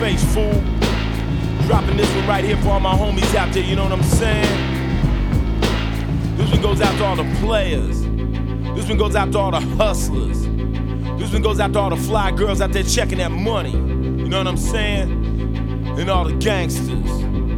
race, fool. Dropping this one right here for all my homies out there, you know what I'm saying? This one goes out to all the players. This one goes out to all the hustlers. This one goes out to all the fly girls out there checking that money. You know what I'm saying? And all the gangsters.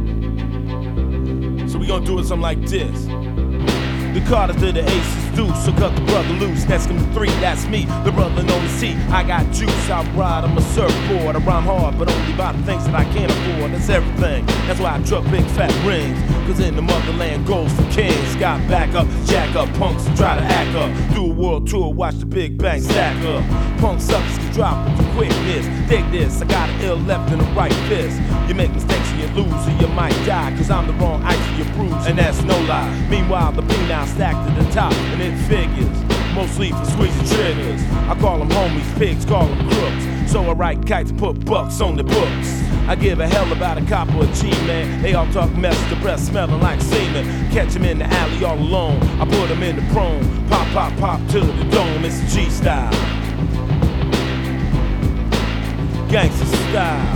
So we gonna do it something like this. The Carters to the aces do, so cut the brother loose. Next come the 3, that's me, the brother known as C. I got juice, I ride on my surfboard. I rhyme hard, but only about the things that I can't afford. That's everything, that's why I truck big fat rings. Cause in the motherland goes for kings. Got back up, jack up, punks try to act up. Do a world tour, watch the big bang stack up. Punk suckers can drop with the quickness. Dig this, I got an ill left and a right fist. You make mistakes and you lose or you might die. Cause I'm the wrong ice for your bruise, and that's no lie. Meanwhile, the penile stacked to the top, and it figures, mostly for squeezing triggers. I call them homies, pigs call them crooks. So I write kites and put bucks on the books. I give a hell about a cop or a G, man. They all talk mess, the breath smelling like semen. Catch them in the alley all alone, I put them in the prone. Pop, pop, pop to the dome, it's G-style. Gangsta style.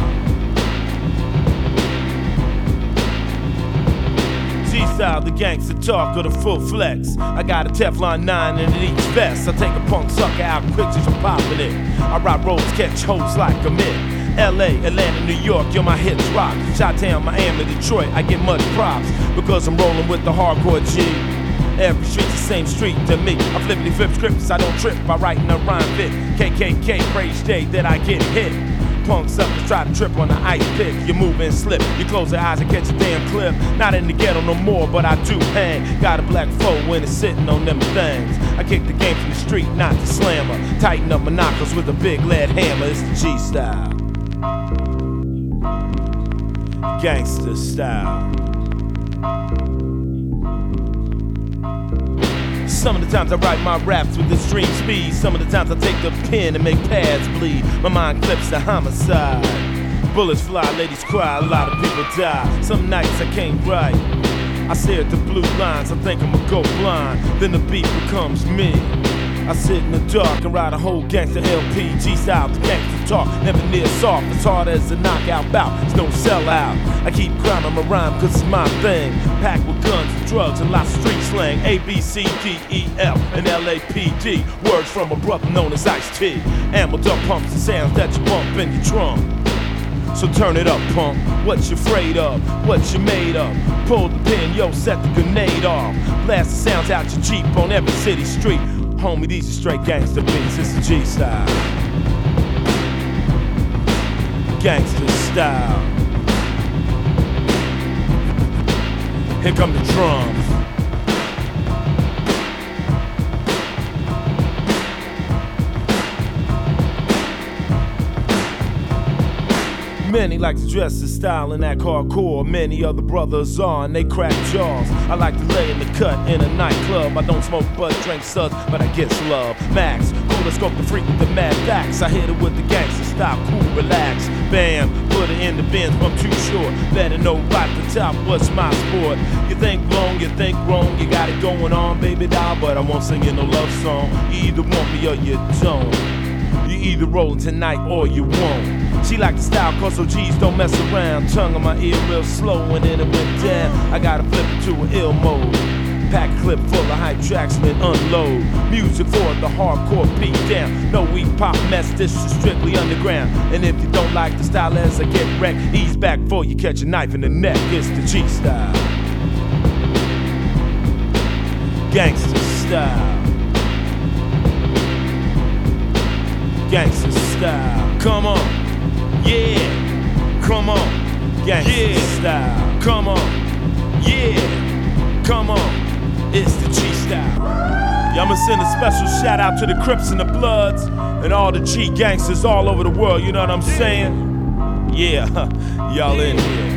G-style, the gangster talk or the full flex. I got a Teflon 9 in each vest. I take a punk sucker out quick just for popping it. I ride roads, catch hoes like a myth. LA, Atlanta, New York, yo, my hits rock. Chi-town, Miami, Detroit, I get much props because I'm rolling with the hardcore G. Every street's the same street to me. I flippity flip scripts, I don't trip by writing a rhyme fit. KKK, praise day that I get hit. Punk suckers try to trip on the ice pick. You move and slip, you close your eyes and catch a damn clip. Not in the ghetto no more, but I do hang. Got a black foe when it's sitting on them things. I kick the game from the street, not the slammer. Tighten up my knuckles with a big lead hammer. It's the G-style. Gangster style. Some of the times I write my raps with extreme speed. Some of the times I take the pen and make pads bleed. My mind clips the homicide. Bullets fly, ladies cry, a lot of people die. Some nights I can't write. I stare at the blue lines, I think I'ma go blind. Then the beat becomes me. I sit in the dark and write a whole gangster LP. G-style, the gangster talk, never near soft. As hard as a knockout bout, it's no sellout. I keep grinding my rhyme cause it's my thing. Packed with guns and drugs and lots of street slang. A, B, C, D, E, F, and L-A-P-D. Words from a brother known as Ice-T. Ammo duck pumps the sounds that you bump in your trunk. So turn it up, punk. What you afraid of? What you made of? Pull the pin, yo, set the grenade off. Blast the sounds out your Jeep on every city street. Homie, these are straight gangster beats. It's the G-style. Gangster style. Here come the drums. Many like to dress the style and act hardcore. Many other brothers are and they crack jaws. I like to lay in the cut in a nightclub. I don't smoke bud, drink suds, but I get love. Max, cooler scope the freak with the mad facts. I hit it with the gangster style, cool, relax. Bam, put it in the bins, but I'm too short. Better know right at the top what's my sport. You think long, you think wrong, you got it going on, baby doll, but I won't sing you no love song. You either want me or you don't. You either rollin' tonight or you won't. She like the style cause OGs don't mess around. Tongue on my ear real slow and then it went down. I gotta flip it to an ill mode. Pack a clip full of hype tracks and then unload. Music for the hardcore beat down. No weak pop mess, this is strictly underground. And if you don't like the style as I get wrecked, ease back before you catch a knife in the neck. It's the G-style. Gangster style. Gangster style. Come on. Yeah, come on, gangsta style. Come on, yeah, come on, it's the G-style. Yeah, I'ma send a special shout out to the Crips and the Bloods and all the G gangsters all over the world, you know what I'm saying? Yeah, y'all in here.